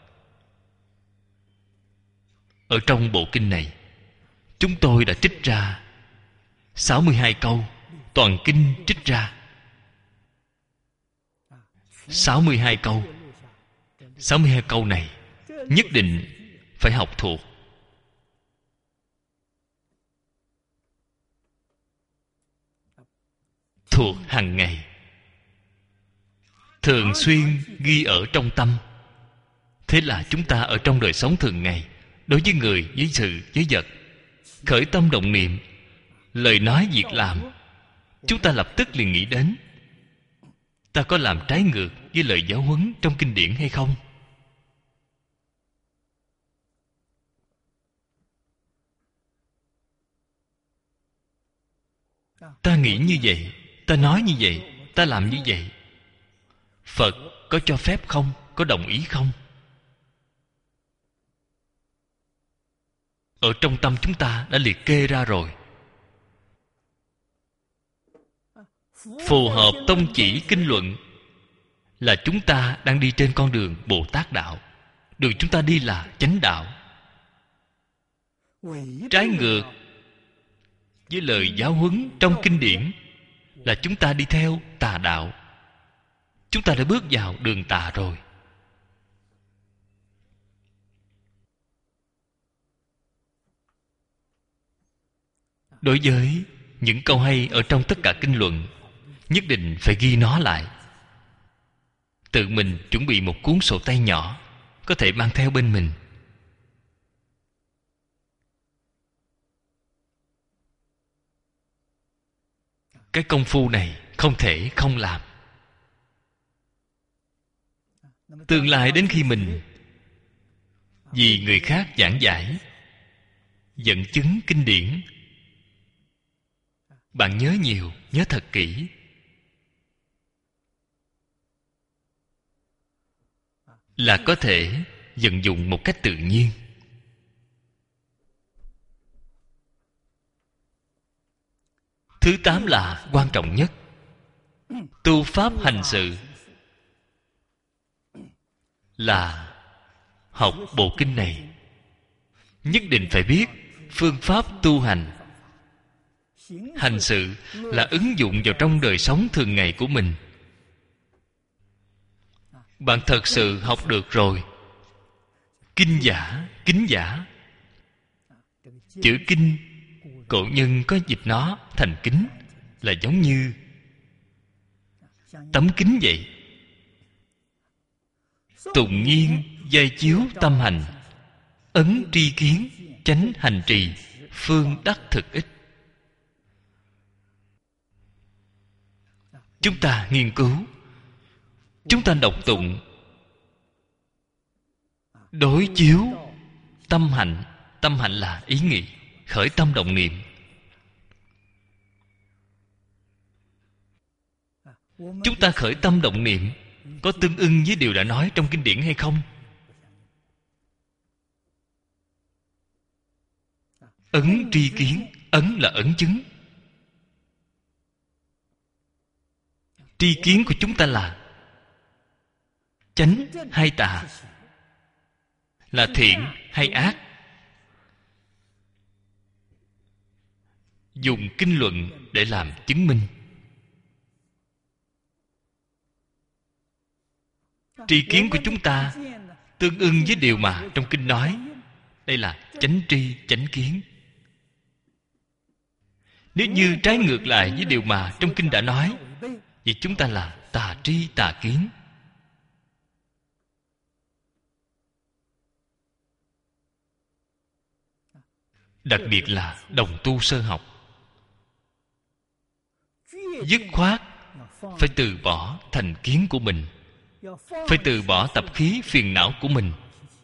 ở trong bộ kinh này, chúng tôi đã trích ra sáu mươi hai câu. Toàn kinh trích ra sáu mươi hai câu. sáu mươi hai câu này nhất định phải học thuộc. Thuộc hàng ngày, thường xuyên ghi ở trong tâm. Thế là chúng ta ở trong đời sống thường ngày, đối với người, với sự, với vật, khởi tâm động niệm, lời nói việc làm, chúng ta lập tức liền nghĩ đến ta có làm trái ngược với lời giáo huấn trong kinh điển hay không. Ta nghĩ như vậy, ta nói như vậy, ta làm như vậy, Phật có cho phép không? Có đồng ý không? Ở trong tâm chúng ta đã liệt kê ra rồi. Phù hợp tông chỉ kinh luận là chúng ta đang đi trên con đường Bồ Tát đạo. Đường chúng ta đi là chánh đạo. Trái ngược với lời giáo huấn trong kinh điển là chúng ta đi theo tà đạo. Chúng ta đã bước vào đường tà rồi. Đối với những câu hay ở trong tất cả kinh luận, nhất định phải ghi nó lại. Tự mình chuẩn bị một cuốn sổ tay nhỏ, có thể mang theo bên mình. Cái công phu này không thể không làm. Tương lai đến khi mình vì người khác giảng giải, dẫn chứng kinh điển, bạn nhớ nhiều, nhớ thật kỹ. Là có thể vận dụng một cách tự nhiên. Thứ tám là quan trọng nhất. Tu pháp hành sự là học bộ kinh này, nhất định phải biết phương pháp tu hành. Hành sự là ứng dụng vào trong đời sống thường ngày của mình. Bạn thật sự học được rồi. Kinh giả, kính giả. Chữ kinh, cổ nhân có dịch nó thành kính, là giống như tấm kính vậy. Tụng nhiên giai chiếu tâm hành, ấn tri kiến, chánh hành trì, phương đắc thực ích. Chúng ta nghiên cứu, chúng ta đọc tụng, đối chiếu tâm hạnh. Tâm hạnh là ý nghĩ, khởi tâm động niệm. Chúng ta khởi tâm động niệm có tương ưng với điều đã nói trong kinh điển hay không? Ấn tri kiến. Ấn là ấn chứng. Tri kiến của chúng ta là chánh hay tà, là thiện hay ác. Dùng kinh luận để làm chứng minh. Tri kiến của chúng ta tương ưng với điều mà trong kinh nói. Đây là chánh tri, chánh kiến. Nếu như trái ngược lại với điều mà trong kinh đã nói, vậy chúng ta là tà tri tà kiến. Đặc biệt là đồng tu sơ học, dứt khoát phải từ bỏ thành kiến của mình, phải từ bỏ tập khí phiền não của mình,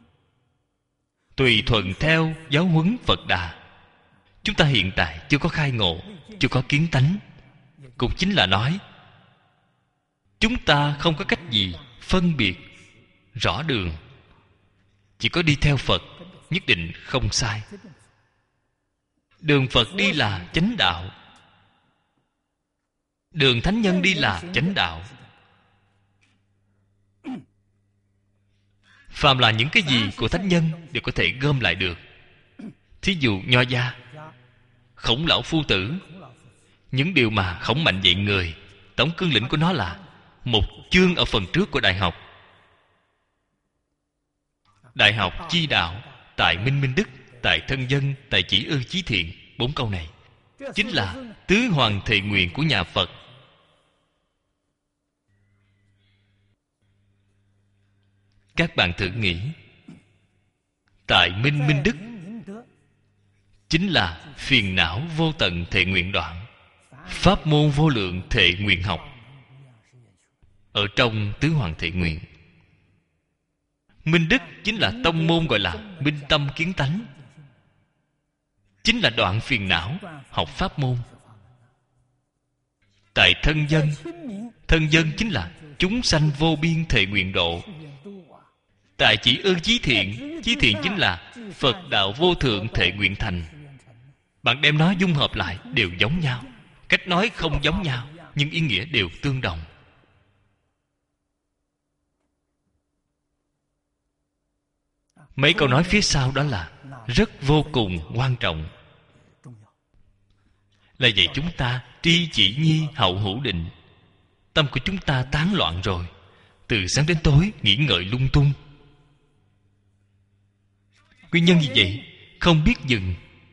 tùy thuận theo giáo huấn Phật Đà. Chúng ta hiện tại chưa có khai ngộ, chưa có kiến tánh, cũng chính là nói chúng ta không có cách gì phân biệt rõ đường. Chỉ có đi theo Phật nhất định không sai. Đường Phật đi là chánh đạo, đường thánh nhân đi là chánh đạo. Phàm là những cái gì của thánh nhân đều có thể gom lại được. Thí dụ Nho gia, Khổng lão phu tử, những điều mà Khổng Mạnh dạy người, tổng cương lĩnh của nó là một chương ở phần trước của Đại học. Đại học chi đạo, tại minh minh đức, tại thân dân, tại chỉ ư chí thiện. Bốn câu này chính là tứ hoàng thệ nguyện của nhà Phật. Các bạn thử nghĩ, tại minh minh đức chính là phiền não vô tận thệ nguyện đoạn, pháp môn vô lượng thệ nguyện học. Ở trong tứ hoàng thệ nguyện, minh đức chính là tông môn gọi là minh tâm kiến tánh, chính là đoạn phiền não, học pháp môn. Tại thân dân, thân dân chính là chúng sanh vô biên thệ nguyện độ. Tại chỉ ư chí thiện, chí thiện chính là Phật đạo vô thượng thệ nguyện thành. Bạn đem nó dung hợp lại đều giống nhau. Cách nói không giống nhau, nhưng ý nghĩa đều tương đồng. Mấy câu nói phía sau đó là rất vô cùng quan trọng. Là vậy chúng ta tri chỉ nhi hậu hữu định. Tâm của chúng ta tán loạn rồi, từ sáng đến tối nghĩ ngợi lung tung. Nguyên nhân gì vậy? Không biết dừng.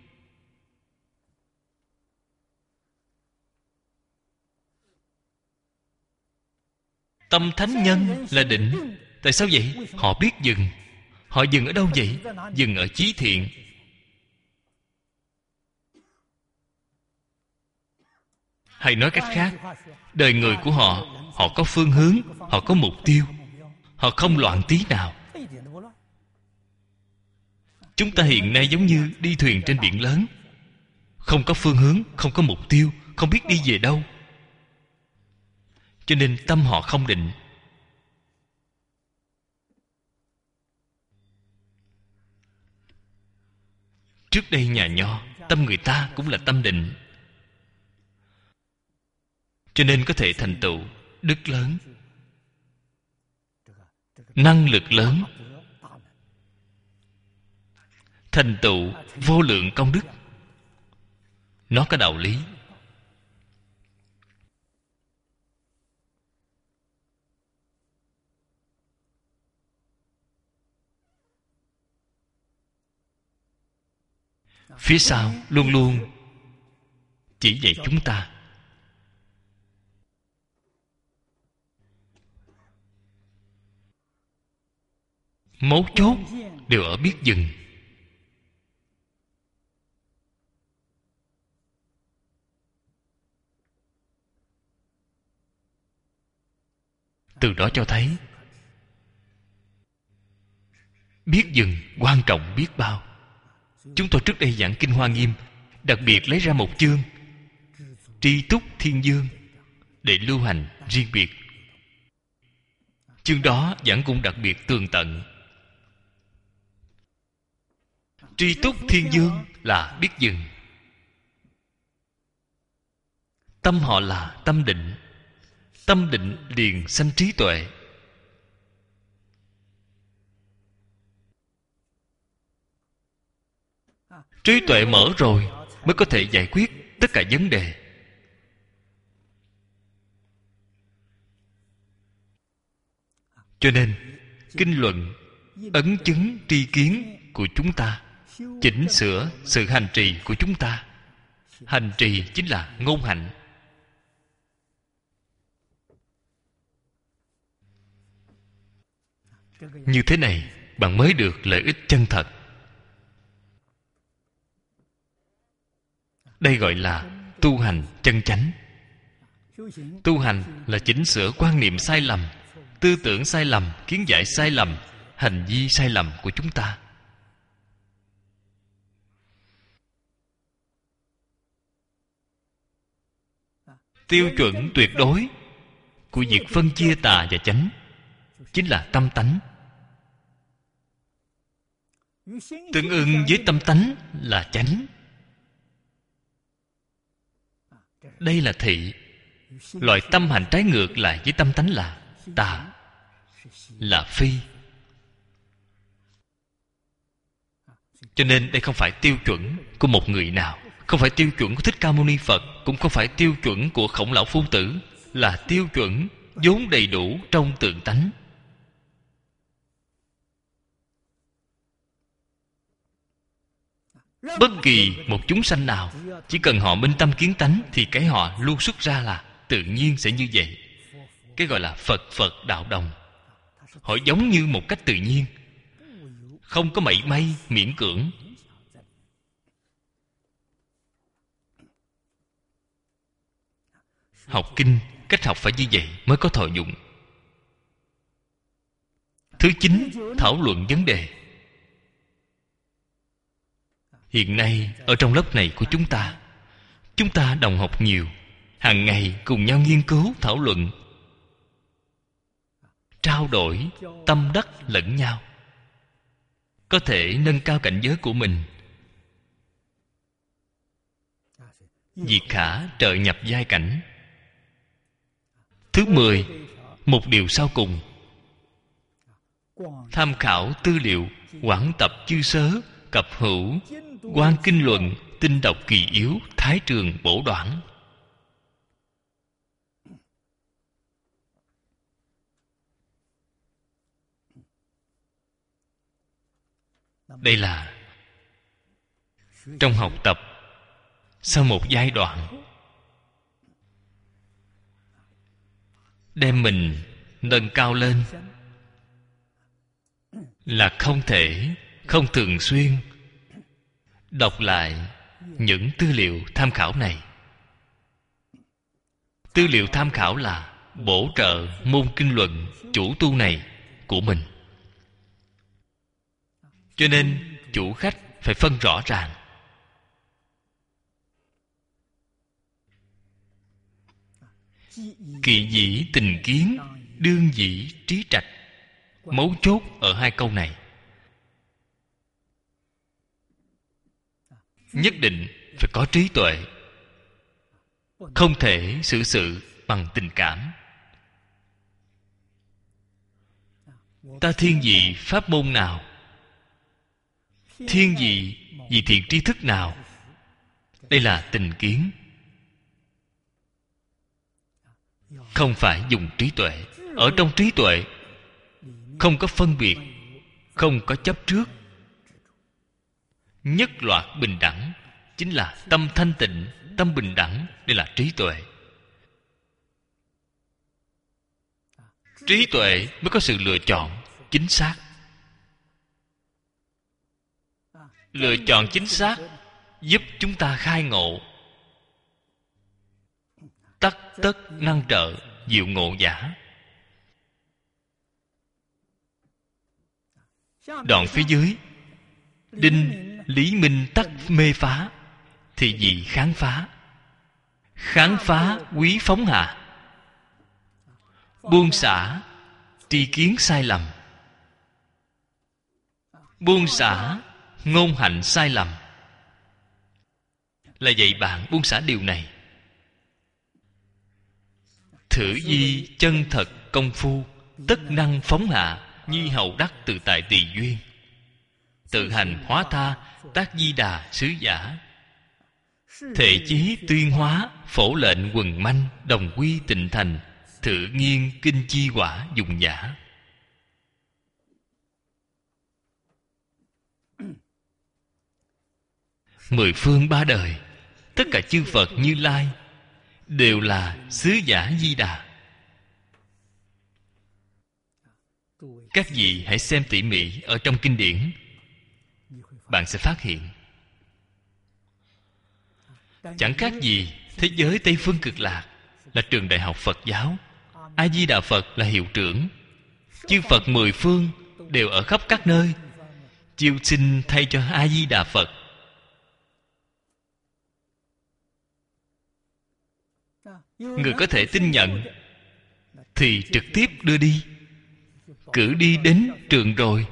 Tâm thánh nhân là định. Tại sao vậy? Họ biết dừng. Họ dừng ở đâu vậy? Dừng ở chí thiện. Hay nói cách khác, đời người của họ, họ có phương hướng, họ có mục tiêu, họ không loạn tí nào. Chúng ta hiện nay giống như đi thuyền trên biển lớn, không có phương hướng, không có mục tiêu, không biết đi về đâu. Cho nên tâm họ không định. Trước đây nhà Nho, tâm người ta cũng là tâm định, cho nên có thể thành tựu đức lớn, năng lực lớn, thành tựu vô lượng công đức. Nó có đạo lý. Phía sau luôn luôn chỉ dạy chúng ta mấu chốt đều ở biết dừng. Từ đó cho thấy biết dừng quan trọng biết bao. Chúng tôi trước đây giảng Kinh Hoa Nghiêm, đặc biệt lấy ra một chương Tri Túc Thiên Dương để lưu hành riêng biệt. Chương đó giảng cũng đặc biệt tường tận. Tri Túc Thiên Dương là biết dừng. Tâm họ là tâm định. Tâm định liền sanh trí tuệ. Trí tuệ mở rồi mới có thể giải quyết tất cả vấn đề. Cho nên kinh luận ấn chứng tri kiến của chúng ta, chỉnh sửa sự hành trì của chúng ta, Hành trì chính là ngôn hạnh. Như thế này bạn mới được lợi ích chân thật. Đây gọi là tu hành chân chánh. Tu hành là chỉnh sửa quan niệm sai lầm, tư tưởng sai lầm, kiến giải sai lầm, hành vi sai lầm của chúng ta. Tiêu chuẩn tuyệt đối của việc phân chia tà và chánh chính là tâm tánh. Tương ưng với tâm tánh là chánh. Đây là thị. Loại tâm hành trái ngược lại với tâm tánh là tà, là phi. Cho nên đây không phải tiêu chuẩn của một người nào, không phải tiêu chuẩn của Thích Ca Mâu Ni Phật, cũng không phải tiêu chuẩn của Khổng Lão Phu Tử, là tiêu chuẩn vốn đầy đủ trong tường tánh. Bất kỳ một chúng sanh nào, chỉ cần họ minh tâm kiến tánh, thì cái họ luôn xuất ra là tự nhiên sẽ như vậy. Cái gọi là Phật Phật đạo đồng. Họ giống như một cách tự nhiên, không có mảy may miễn cưỡng. Học kinh, cách học phải như vậy mới có thọ dụng. Thứ chín, thảo luận vấn đề. Hiện nay ở trong lớp này của chúng ta, chúng ta đồng học nhiều, hàng ngày cùng nhau nghiên cứu thảo luận, trao đổi tâm đắc lẫn nhau, có thể nâng cao cảnh giới của mình. Diệt khả trợ nhập giai cảnh. Thứ mười, một điều sau cùng, tham khảo tư liệu, quảng tập chư sớ, cập hữu, quan kinh luận, tinh đọc kỳ yếu, thái trường bổ đoạn. Đây là trong học tập sau một giai đoạn, đem mình nâng cao lên, là không thể không thường xuyên đọc lại những tư liệu tham khảo này. Tư liệu tham khảo là bổ trợ môn kinh luận chủ tu này của mình. Cho nên chủ khách phải phân rõ ràng. Kỵ dĩ tình kiến, đương dĩ trí trạch. Mấu chốt ở hai câu này. Nhất định phải có trí tuệ, không thể xử sự bằng tình cảm. Ta thiên vị pháp môn nào, thiên vị vì thiện tri thức nào, đây là tình kiến, không phải dùng trí tuệ. Ở trong trí tuệ không có phân biệt, không có chấp trước, nhất loạt bình đẳng, chính là tâm thanh tịnh, tâm bình đẳng. Đây là trí tuệ. Trí tuệ mới có sự lựa chọn chính xác. Lựa chọn chính xác giúp chúng ta khai ngộ, tắc tất năng trợ diệu ngộ giả. Đoạn phía dưới, đinh lý minh tắc mê phá, thì gì kháng phá. Kháng phá quý phóng hạ, buông xả tri kiến sai lầm, buông xả ngôn hạnh sai lầm, là dạy bạn buông xả điều này. Thử di chân thật công phu, tất năng phóng hạ, nhi hậu đắc tự tại tùy duyên. Tự hành hóa tha, tác di đà sứ giả. Thể chí tuyên hóa, phổ lệnh quần manh, đồng quy tịnh thành. Thử nghiên kinh chi quả dùng giả. Mười phương ba đời tất cả chư Phật Như Lai đều là sứ giả Di Đà. Các vị hãy xem tỉ mỉ ở trong kinh điển, bạn sẽ phát hiện chẳng khác gì thế giới Tây Phương Cực Lạc là trường đại học Phật giáo, A Di Đà Phật là hiệu trưởng, chư Phật mười phương đều ở khắp các nơi chiêu sinh thay cho A Di Đà Phật. Người có thể tin nhận thì trực tiếp đưa đi, cử đi đến trường rồi.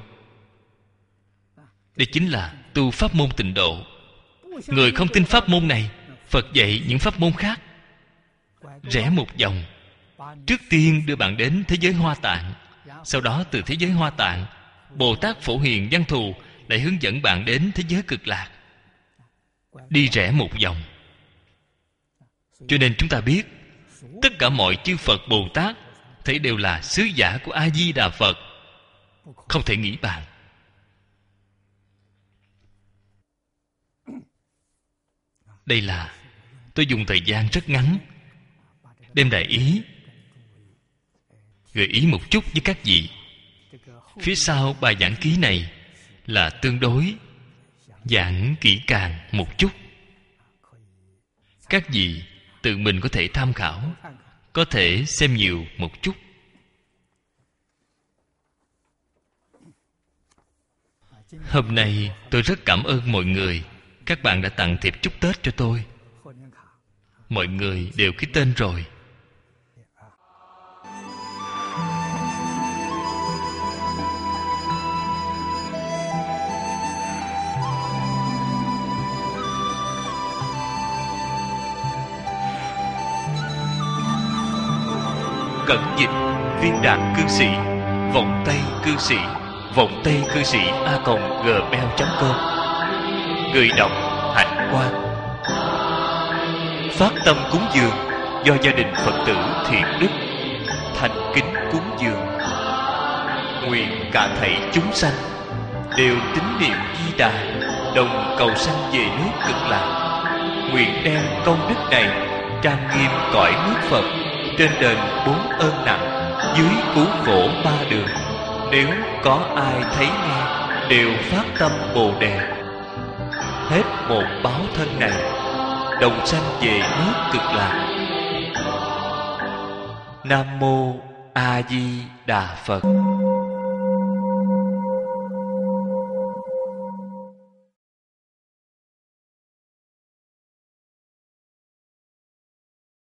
Đây chính là tu pháp môn Tịnh Độ. Người không tin pháp môn này, Phật dạy những pháp môn khác. Rẽ một vòng, trước tiên đưa bạn đến thế giới Hoa Tạng, sau đó từ thế giới Hoa Tạng, Bồ Tát Phổ Hiền Văn Thù lại hướng dẫn bạn đến thế giới Cực Lạc. Đi rẽ một vòng. Cho nên chúng ta biết tất cả mọi chư Phật Bồ Tát thấy đều là sứ giả của A Di Đà Phật, không thể nghĩ bàn. Đây là tôi dùng thời gian rất ngắn đem đại ý gợi ý một chút với các vị. Phía sau bài giảng ký này là tương đối giảng kỹ càng một chút, các vị tự mình có thể tham khảo, có thể xem nhiều một chút. Hôm nay tôi rất cảm ơn mọi người. Các bạn đã tặng thiệp chúc Tết cho tôi. Mọi người đều ký tên rồi. Cẩn dịch viên đạt cư sĩ, vọng tây cư sĩ, vọng tây cư sĩ a còng gmail chấm com. Người đọc Hạnh Quang. Phát tâm cúng dường do gia đình Phật tử Thiện Đức thành kính cúng dường, nguyện cả thảy chúng sanh đều tín niệm Di Đà, đồng cầu sanh về nước Cực Lạc. Nguyện đem công đức này trang nghiêm cõi nước Phật, trên đền bốn ơn nặng, dưới cứu khổ ba đường. Nếu có ai thấy nghe đều phát tâm Bồ Đề, hết một báo thân này đồng sanh về nước Cực Lạc. Nam mô A Di Đà Phật.